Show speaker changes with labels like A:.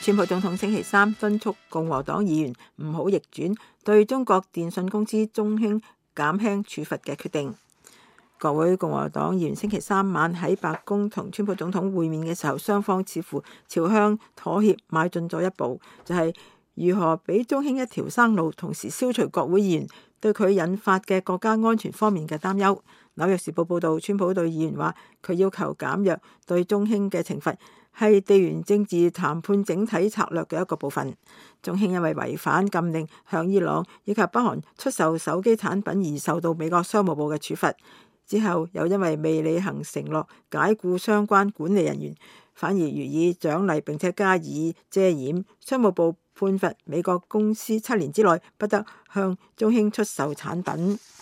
A: 川普總統星期三敦促共和黨議員唔好逆轉對中國電信公司中興減輕處罰嘅決定。國會共和黨議員星期三晚喺白宮同川普總統會面嘅時候，雙方似乎朝向妥協邁進咗一步，就係如何俾中興一條生路，同時消除國會議員對佢引發嘅國家安全方面嘅擔憂。紐約時報報導，川普對議員話，佢要求減弱對中興嘅懲罰係地緣政治談判整體策略嘅一個部分。中興因為違反禁令向伊朗以及北韓出售手機產品而受到美國商務部嘅處罰，之後又因為未履行承諾解僱相關管理人員，反而予以獎勵並且加以遮掩。商務部判罰美國公司7年之內不得向中興出售產品。